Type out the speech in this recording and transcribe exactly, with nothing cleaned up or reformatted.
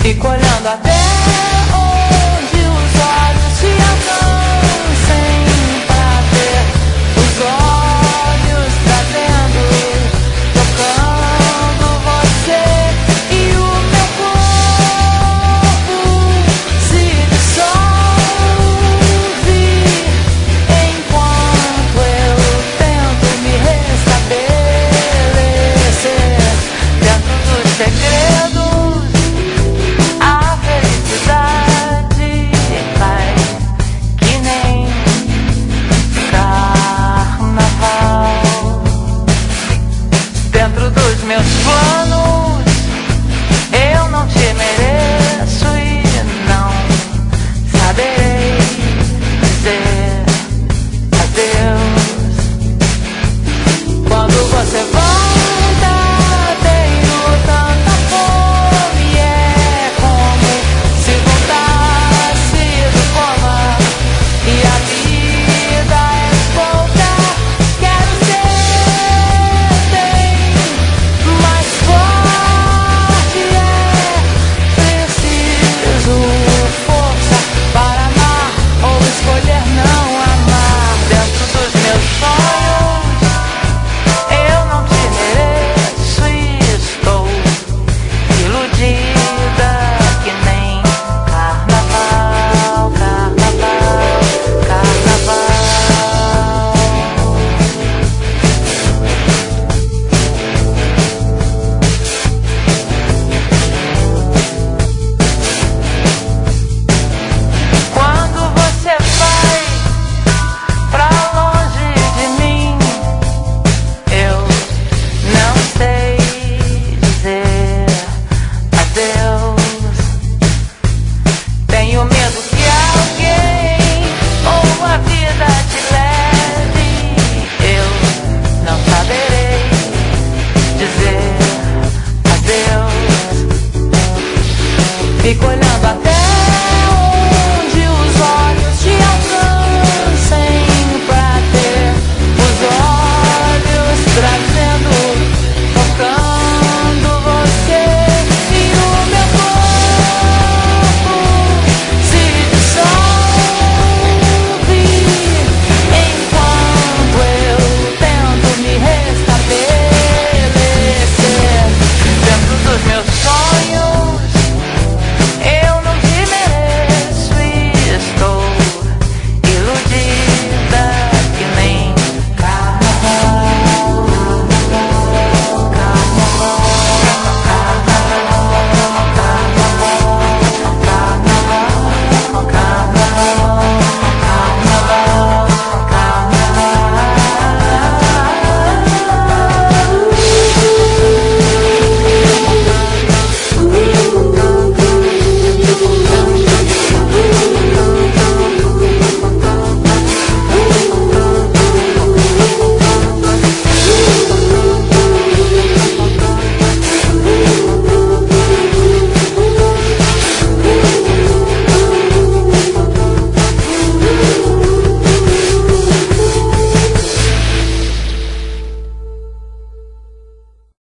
Fico olhando até onde os olhos te alcancem pra ver os olhos trazendo, tocando você e o meu corpo se dissolve enquanto eu tento me restabelecer dentro dos segredos. Meus planos, eu não te mereço e não saberei dizer adeus. Quando você volta, tenho tanta fome, é como se voltasse do coma e a vida é escolta. Quero ser escolher não amar dentro dos meus sonhos. Eu não te mereço e estou iludida que nem carnaval, carnaval, carnaval. Quando você vai pra longe de mim, eu não sei dizer adeus. Tenho medo que alguém ou a vida te leve. Eu não saberei dizer adeus. Fico olhando